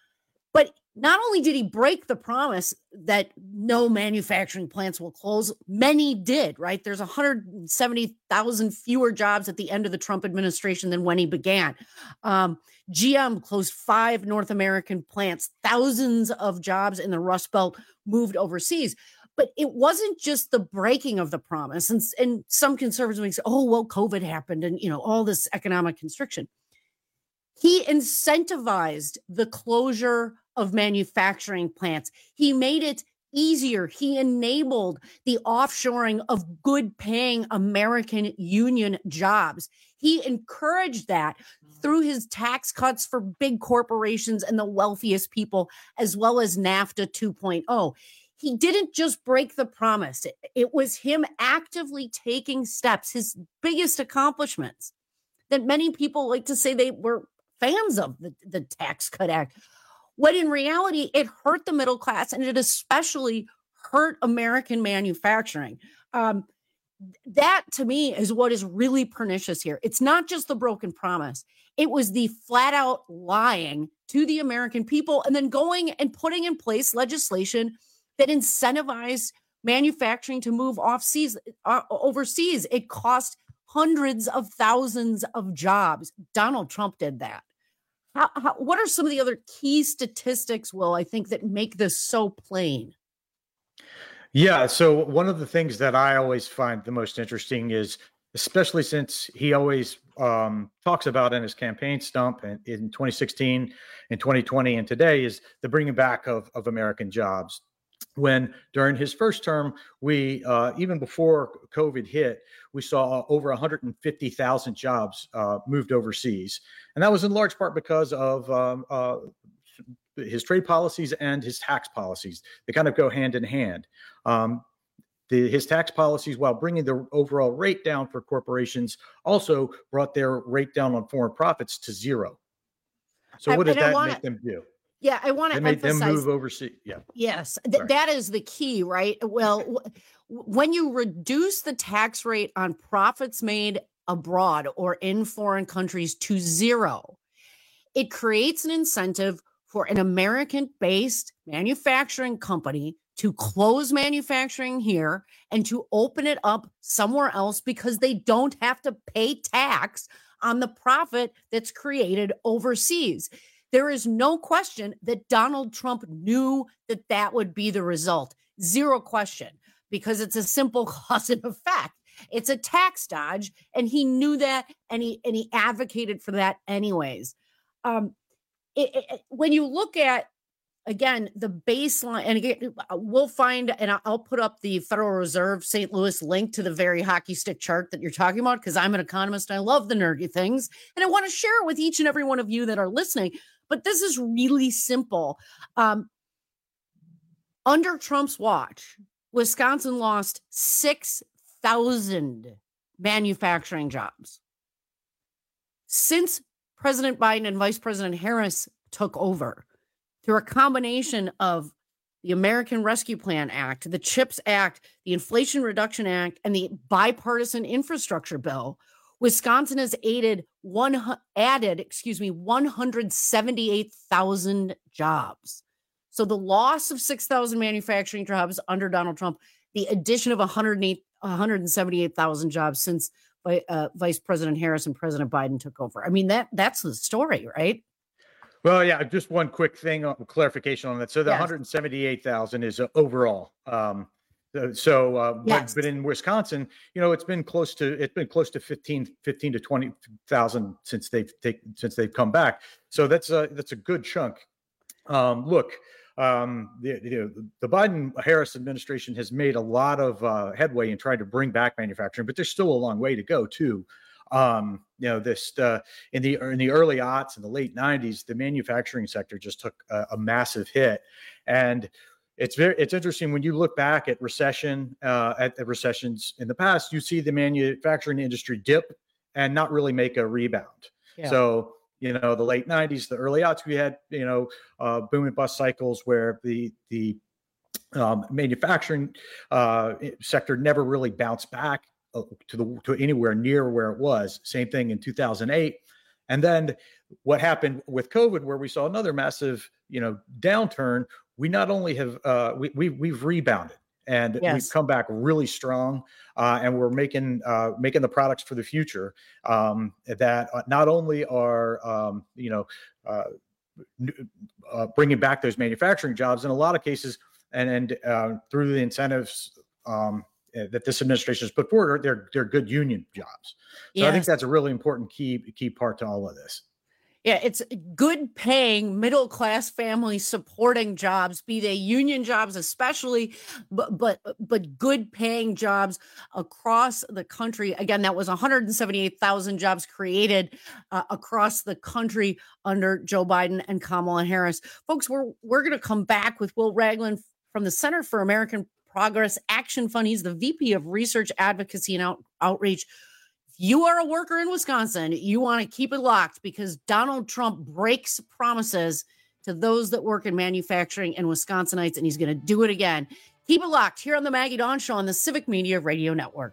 But not only did he break the promise that no manufacturing plants will close, many did, right? There's one hundred seventy thousand fewer jobs at the end of the Trump administration than when he began. Um, G M closed five North American plants, thousands of jobs in the Rust Belt moved overseas. But it wasn't just the breaking of the promise. And, and some conservatives may say, oh, well, COVID happened and, you know, all this economic constriction. He incentivized the closure of manufacturing plants. He made it easier. He enabled the offshoring of good paying American union jobs. He encouraged that through his tax cuts for big corporations and the wealthiest people, as well as NAFTA two point oh. He didn't just break the promise. It, it was him actively taking steps, his biggest accomplishments, that many people like to say they were fans of the, the Tax Cut Act, when in reality, it hurt the middle class, and it especially hurt American manufacturing. Um, that, to me, is what is really pernicious here. It's not just the broken promise. It was the flat out lying to the American people, and then going and putting in place legislation that incentivized manufacturing to move off seas, uh, overseas. It cost hundreds of thousands of jobs. Donald Trump did that. How, how, what are some of the other key statistics, Will, I think, that make this so plain? Yeah, so one of the things that I always find the most interesting is, especially since he always um, talks about in his campaign stump in, in twenty sixteen, in twenty twenty, and today, is the bringing back of, of American jobs. When during his first term, we, uh, even before COVID hit, we saw over one hundred fifty thousand jobs uh, moved overseas. And that was in large part because of um, uh, his trade policies and his tax policies. They kind of go hand in hand. Um, the, his tax policies, while bringing the overall rate down for corporations, also brought their rate down on foreign profits to zero. So I, what did that wanna, make them do? Yeah, I want to emphasize. They made them move overseas. Yeah. Yes, th- that is the key, right? Well, w- when you reduce the tax rate on profits made abroad or in foreign countries to zero, it creates an incentive for an American-based manufacturing company to close manufacturing here and to open it up somewhere else because they don't have to pay tax on the profit that's created overseas. There is no question that Donald Trump knew that that would be the result. Zero question, because it's a simple cause and effect. It's a tax dodge, and he knew that, and he and he advocated for that anyways. Um, it, it, when you look at, again, the baseline, and again, we'll find, and I'll put up the Federal Reserve Saint Louis link to the very hockey stick chart that you're talking about, because I'm an economist. I love the nerdy things, and I want to share it with each and every one of you that are listening. But this is really simple. Um, under Trump's watch, Wisconsin lost six thousand manufacturing jobs. Since President Biden and Vice President Harris took over, through a combination of the American Rescue Plan Act, the CHIPS Act, the Inflation Reduction Act, and the bipartisan infrastructure bill, Wisconsin has aided one added, excuse me, one hundred seventy-eight thousand jobs. So the loss of six thousand manufacturing jobs under Donald Trump, the addition of one hundred seventy-eight thousand jobs since uh, Vice President Harris and President Biden took over. I mean, that that's the story, right? Well, yeah, just one quick thing, uh, clarification on that. So the yes. one hundred seventy-eight thousand is uh, overall. Um, so, uh, yes. but, but in Wisconsin, you know, it's been close to it's been close to fifteen, fifteen to twenty thousand since they've taken since they've come back. So that's a that's a good chunk. Um, look, um, the, you know, the Biden-Harris administration has made a lot of uh, headway in trying to bring back manufacturing, but there's still a long way to go too. Um, you know, this uh, in the in the early aughts, in the late nineties, the manufacturing sector just took a, a massive hit, and it's very it's interesting when you look back at recession uh, at, at recessions in the past, you see the manufacturing industry dip and not really make a rebound. Yeah. So you know, the late nineties, the early aughts, we had you know uh, boom and bust cycles where the the um, manufacturing uh, sector never really bounced back to the to anywhere near where it was. Same thing in two thousand eight. And then what happened with COVID, where we saw another massive, you know, downturn, we not only have uh, we, we we've rebounded and yes. we've come back really strong, uh, and we're making uh, making the products for the future um, that not only are um, you know uh, uh, bringing back those manufacturing jobs in a lot of cases, and and uh, through the incentives Um, that this administration has put forward, they're they're good union jobs. So yes. I think that's a really important key key part to all of this. Yeah, it's good paying middle class family supporting jobs, be they union jobs especially, but but but good paying jobs across the country. Again, that was one hundred seventy-eight thousand jobs created uh, across the country under Joe Biden and Kamala Harris. Folks, we're we're going to come back with Will Ragland from the Center for American Progress Action Fund. He's the V P of Research, Advocacy, and Out- Outreach. If you are a worker in Wisconsin, you want to keep it locked because Donald Trump breaks promises to those that work in manufacturing and Wisconsinites, and he's going to do it again. Keep it locked here on the Maggie Dawn Show on the Civic Media Radio Network.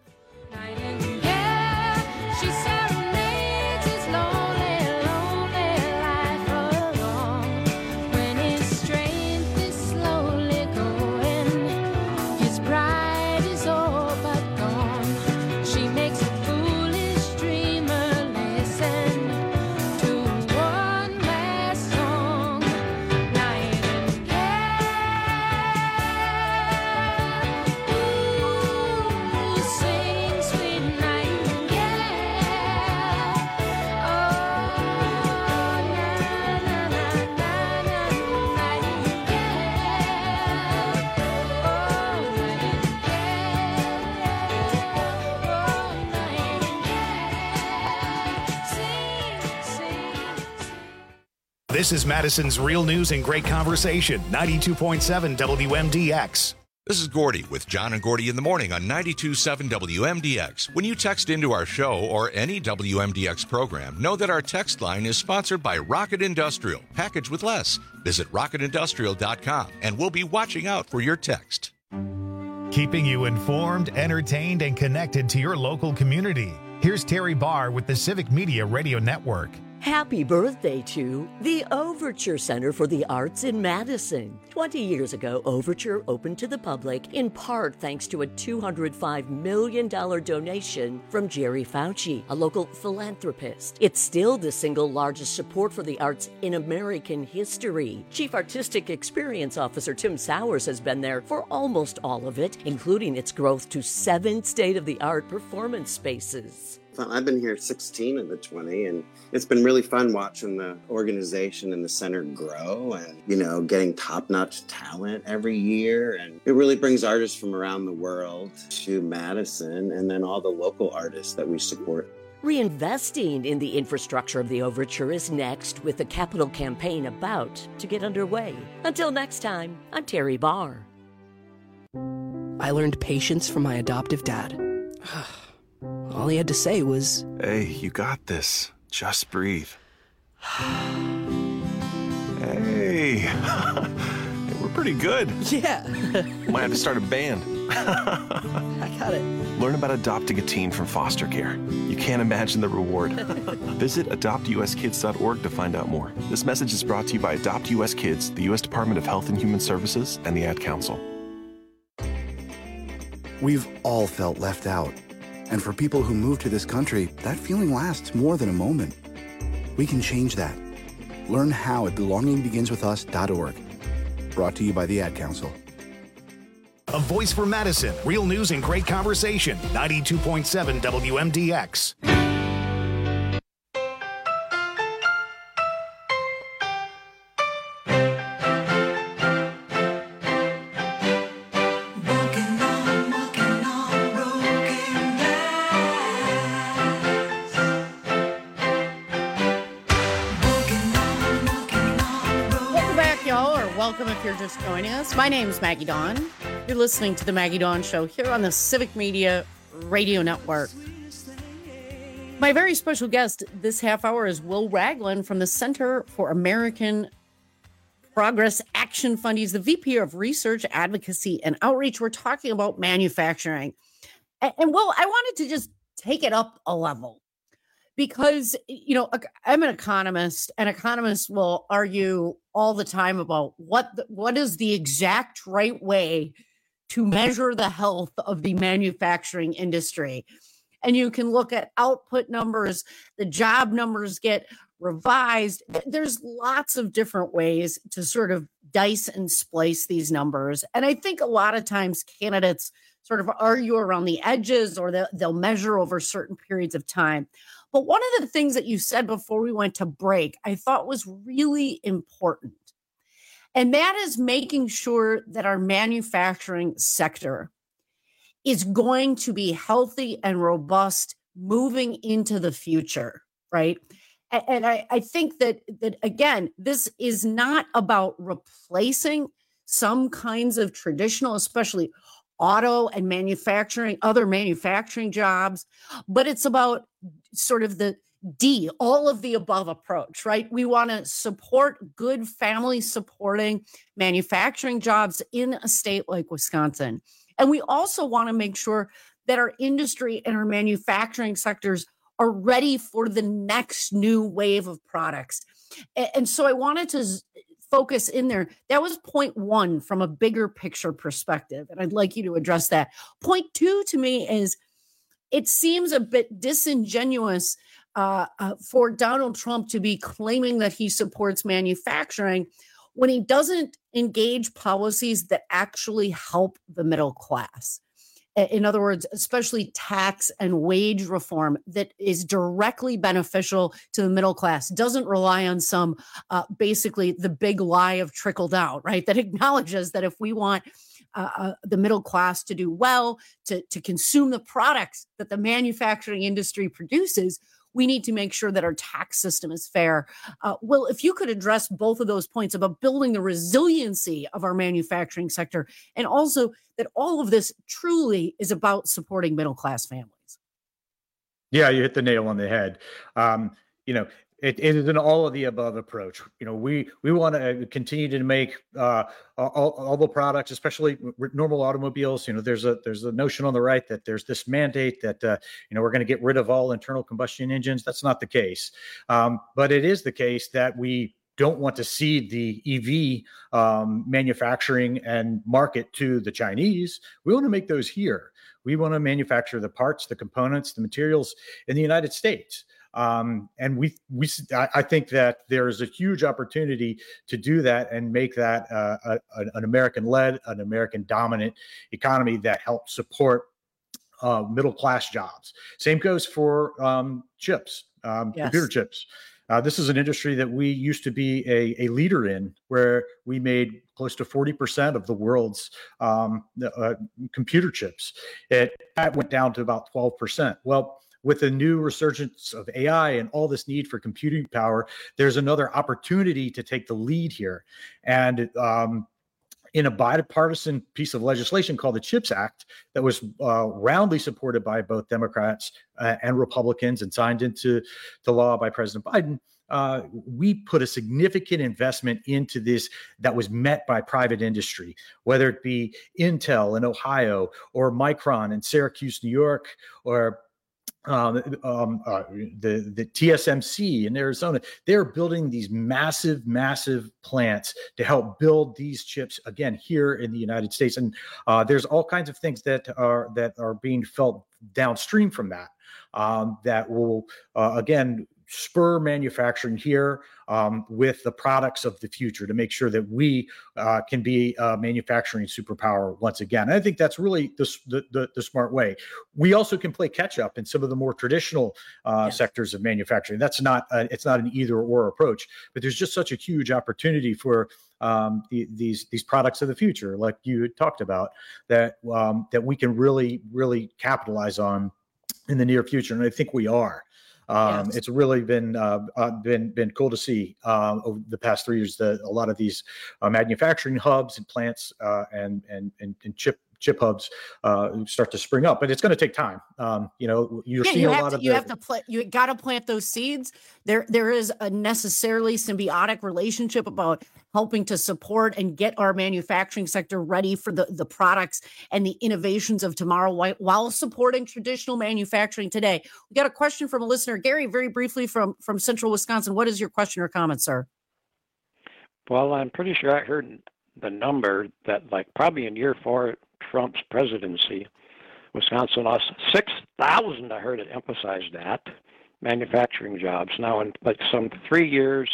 This is Madison's Real News and Great Conversation, ninety-two point seven W M D X. This is Gordy with John and Gordy in the morning on ninety-two point seven W M D X. When you text into our show or any W M D X program, know that our text line is sponsored by Rocket Industrial. Package with less. Visit rocket industrial dot com and we'll be watching out for your text. Keeping you informed, entertained, and connected to your local community. Here's Terry Barr with the Civic Media Radio Network. Happy birthday to the Overture Center for the Arts in Madison. twenty years ago, Overture opened to the public, in part thanks to a two hundred five million dollars donation from Jerry Fauci, a local philanthropist. It's still the single largest support for the arts in American history. Chief Artistic Experience Officer Tim Sowers has been there for almost all of it, including its growth to seven state-of-the-art performance spaces. I've been here sixteen of the twenty, and it's been really fun watching the organization and the center grow and, you know, getting top-notch talent every year. And it really brings artists from around the world to Madison and then all the local artists that we support. Reinvesting in the infrastructure of the Overture is next, with the capital campaign about to get underway. Until next time, I'm Terry Barr. I learned patience from my adoptive dad. All he had to say was, "Hey, you got this. Just breathe." Hey, we're pretty good. Yeah. Might have to start a band. I got it. Learn about adopting a teen from foster care. You can't imagine the reward. Visit adopt u s kids dot org to find out more. This message is brought to you by Adopt U S Kids, the U S Department of Health and Human Services, and the Ad Council. We've all felt left out. And for people who move to this country, that feeling lasts more than a moment. We can change that. Learn how at belonging begins with us dot org. Brought to you by the Ad Council. A voice for Madison. Real news and great conversation. ninety-two point seven W M D X. Welcome if you're just joining us. My name is Maggie Dawn. You're listening to the Maggie Dawn Show here on the Civic Media Radio Network. My very special guest this half hour is Will Ragland from the Center for American Progress Action Fund. He's the V P of Research, Advocacy, and Outreach. We're talking about manufacturing. And, and Will, I wanted to just take it up a level. Because, you know, I'm an economist, and economists will argue all the time about what the, what is the exact right way to measure the health of the manufacturing industry. And you can look at output numbers, the job numbers get revised. There's lots of different ways to sort of dice and splice these numbers. And I think a lot of times candidates sort of argue around the edges, or they'll, they'll measure over certain periods of time. But one of the things that you said before we went to break, I thought was really important. And that is making sure that our manufacturing sector is going to be healthy and robust moving into the future, right? And, and I, I think that, that, again, this is not about replacing some kinds of traditional, especially auto and manufacturing, other manufacturing jobs, but it's about sort of the D, all of the above approach, right? We want to support good family supporting manufacturing jobs in a state like Wisconsin. And we also want to make sure that our industry and our manufacturing sectors are ready for the next new wave of products. And so I wanted to focus in there. That was point one from a bigger picture perspective. And I'd like you to address that. Point two to me is it seems a bit disingenuous uh, uh, for Donald Trump to be claiming that he supports manufacturing when he doesn't engage policies that actually help the middle class. In other words, especially tax and wage reform that is directly beneficial to the middle class, doesn't rely on some, uh, basically the big lie of trickle down, right? That acknowledges that if we want uh, uh, the middle class to do well, to, to consume the products that the manufacturing industry produces, We need to make sure that our tax system is fair. Uh, well, if you could address both of those points about building the resiliency of our manufacturing sector, and also that all of this truly is about supporting middle-class families. Yeah, you hit the nail on the head. Um, you know, It, it is an all of the above approach. You know, we we want to continue to make uh, all, all the products, especially normal automobiles. You know, there's a there's a notion on the right that there's this mandate that uh, you know we're going to get rid of all internal combustion engines. That's not the case, um, but it is the case that we don't want to cede the E V um, manufacturing and market to the Chinese. We want to make those here. We want to manufacture the parts, the components, the materials in the United States. Um, and we, we, I think that there is a huge opportunity to do that and make that uh, a, an American-led, an American-dominant economy that helps support uh, middle-class jobs. Same goes for um, chips, um, Yes. computer chips. Uh, this is an industry that we used to be a, a leader in, where we made close to forty percent of the world's um, uh, computer chips. It that went down to about twelve percent. Well, with the new resurgence of A I and all this need for computing power, there's another opportunity to take the lead here. And um, in a bipartisan piece of legislation called the CHIPS Act that was uh, roundly supported by both Democrats uh, and Republicans and signed into the law by President Biden, uh, we put a significant investment into this that was met by private industry, whether it be Intel in Ohio or Micron in Syracuse, New York, or Um, um, uh, the the T S M C in Arizona. They're building these massive, massive plants to help build these chips again here in the United States. And uh, there's all kinds of things that are that are being felt downstream from that um, that will uh, again spur manufacturing here um, with the products of the future to make sure that we uh, can be a manufacturing superpower once again. And I think that's really the, the, the, the smart way. We also can play catch up in some of the more traditional uh, yes. sectors of manufacturing. That's not, a, it's not an either or approach, but there's just such a huge opportunity for um, the, these, these products of the future, like you talked about, that, um, that we can really, really capitalize on in the near future. And I think we are. Um, yes. It's really been uh, uh, been been cool to see uh, over the past three years that a lot of these uh, manufacturing hubs and plants uh, and, and and and chip chip hubs uh, start to spring up, but it's going to take time. Um, you know, you're yeah, seeing you a have lot to, of you the, have to plant. You got to plant those seeds. There, there is a necessarily symbiotic relationship about helping to support and get our manufacturing sector ready for the, the products and the innovations of tomorrow while, while supporting traditional manufacturing today. We got a question from a listener, Gary, very briefly from, from Central Wisconsin. What is your question or comment, sir? Well, I'm pretty sure I heard the number that, like, probably in year four Trump's presidency, Wisconsin lost six thousand, I heard it emphasize that, manufacturing jobs. Now, in like some three years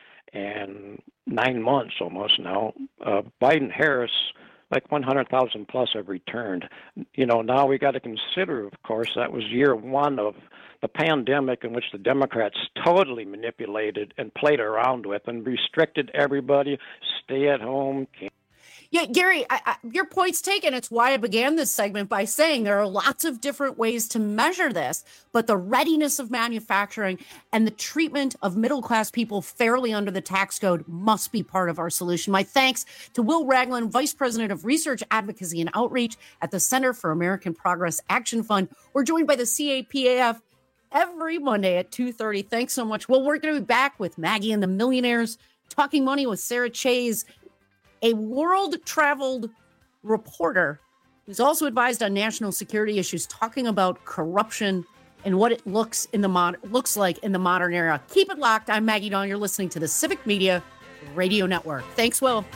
and nine months almost now, uh, Biden-Harris, like one hundred thousand plus have returned. You know, now we got to consider, of course, that was year one of the pandemic in which the Democrats totally manipulated and played around with and restricted everybody, stay at home. Can't Yeah, Gary, I, I, your point's taken. It's why I began this segment by saying there are lots of different ways to measure this, but the readiness of manufacturing and the treatment of middle-class people fairly under the tax code must be part of our solution. My thanks to Will Ragland, Vice President of Research, Advocacy, and Outreach at the Center for American Progress Action Fund. We're joined by the C A P A F every Monday at two thirty. Thanks so much. Well, we're going to be back with Maggie and the Millionaires, Talking Money with Sarah Chayes, a world-traveled reporter who's also advised on national security issues, talking about corruption and what it looks in the mod- looks like in the modern era. Keep it locked. I'm Maggie Dawn. You're listening to the Civic Media Radio Network. Thanks, Will.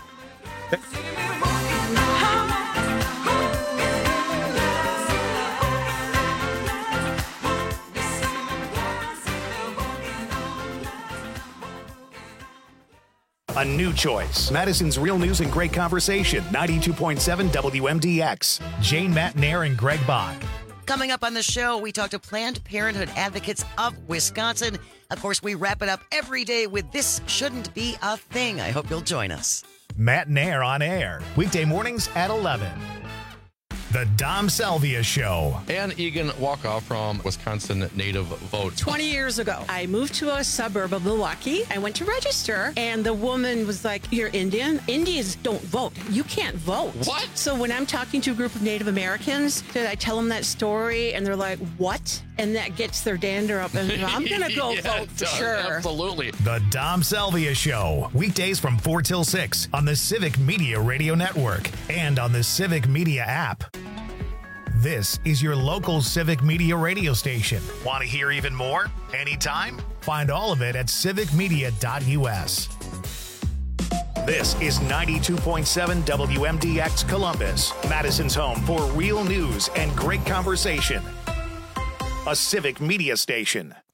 A new choice. Madison's Real News and Great Conversation. ninety-two point seven W M D X. Jane Matnair and Greg Bach. Coming up on the show, we talk to Planned Parenthood advocates of Wisconsin. Of course, we wrap it up every day with This Shouldn't Be a Thing. I hope you'll join us. Matnair on air. Weekday mornings at eleven. The Dom Salvia Show. And Egan Walkoff from Wisconsin Native Vote. twenty years ago, I moved to a suburb of Milwaukee. I went to register, and the woman was like, "You're Indian? Indians don't vote. You can't vote." What? So when I'm talking to a group of Native Americans, did I tell them that story, and they're like, "What?" And that gets their dander up, and I'm going to go Yeah, vote it for does. sure. Absolutely. The Dom Salvia Show. Weekdays from four till six on the Civic Media Radio Network and on the Civic Media app. This is your local Civic Media radio station. Want to hear even more? Anytime? Find all of it at civic media dot u s. This is ninety-two point seven W M D X Columbus, Madison's home for real news and great conversation. A Civic Media station.